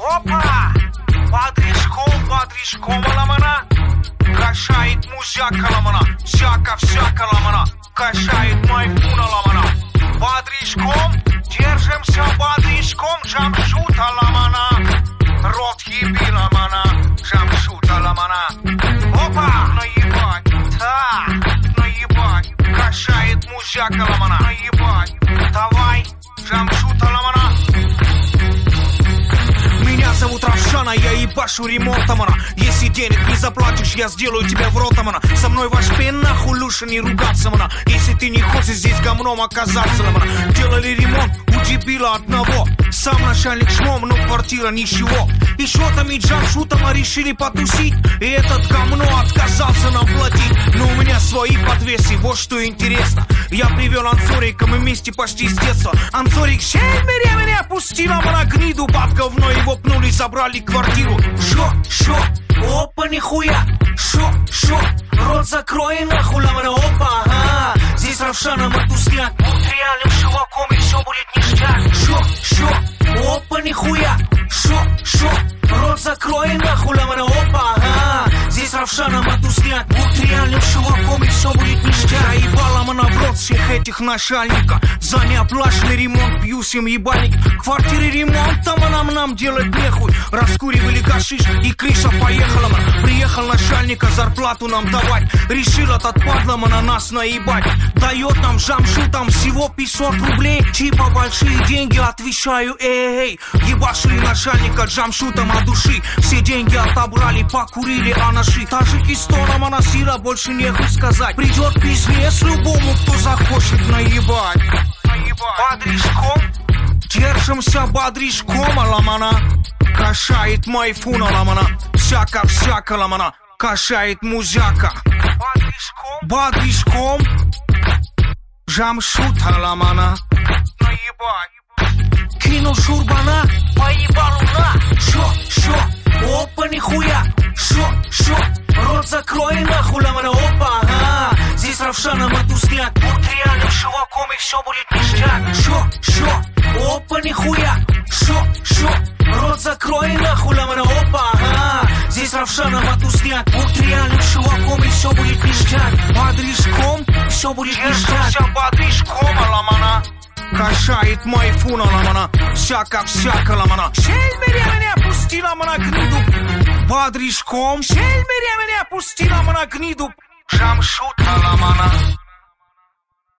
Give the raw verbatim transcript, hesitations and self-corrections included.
Опа! Бодришком, бодришком, ламана. Кашает музяка, ламана. Всяко-всяко, ламана. Кашает майфуна, ламана. Бодришком, держимся бодришком. Джамшута, ламана. Рот еби, ламана. Джамшута, ламана. Опа! Наебать. Та! Наебать. Кашает музяка, ламана. Наебать. Давай. Джамшута, ламана. Меня зовут Равшана, я ебашу ремонтом, она. Если денег не заплатишь, я сделаю тебя в рот, она. Со мной ваш пен, нахуй лучше не ругаться, она. Если ты не хочешь здесь говном оказаться, она. Делали ремонт у дебила одного. Сам начальник шмом, но квартира ничего. И шотом и джамшутом решили потусить. И этот говно отказался нам платить. Но у меня свои подвесы, вот что интересно. Я привел Анцорика, мы вместе почти с детства. Анцорик, щель меня, меня пустила, на гниду. Баб говно его пнули, забрали квартиру. Шо, шо, опа, нихуя. Шо, шо, рот закрой нахуй, ламана, опа, ага. Здесь Равшана Матусняк. Будь реальным чуваком, и все будет ништяк. Шо, шо, опа, нихуя. Шо, шо, рот закрой нахуй, ламана, опа, ага. Здесь Равшана Матусняк. Будь реальным чуваком, и все будет ништяк. Я ебала мана в рот всех этих начальников. За неоплаченный ремонт пьюсь им ебальник. Квартиры ремонтом, а нам, нам делать нехуй. Раскуривали гашиш, и крыша поехала, мана. Приехал начальника зарплату нам давать. Решил этот падла, на нас наебать. Дает нам джамшутам всего пятьсот рублей. Типа большие деньги, отвечаю, эй, эй. Ебашили начальника джамшутом от души. Все деньги отобрали, покурили, а наши Таджикистаном она сила, больше нехуй сказать. Придет бизнес любому, кто захочет наебать. Наебать. Бодришком, держимся бодришком, ламана. Кашает майфуна, ламана. Всяко-всяко, ламана. Кашает музяка. Бодришком, бодришком. Джамшута, ламана. Наебать. Кинул шурбана, поебал на. Шо, шо, опа, нихуя. Шо, шо, рот закрой нахуй, ламана, опа, ага. Здесь Равшана Матусняк. Будь реальным чуваком, и все будет ништяк. Шо, шо, опа, нихуя. Шо, шо, рот закрой нахуй, ламана, опа, ага. Здесь Равшана Матусняк. Будь реальным чуваком, и все будет ништяк. Бодришком, все будет ништяк. Держимся бодришком, ламана. Кашает майфуна, ламана. Всяко-всяко, ламана. Щель меня, меня пустила, мана, гниду. Бодришком, щель меня, меня пустила, мана, гниду. Джамшута, ламана.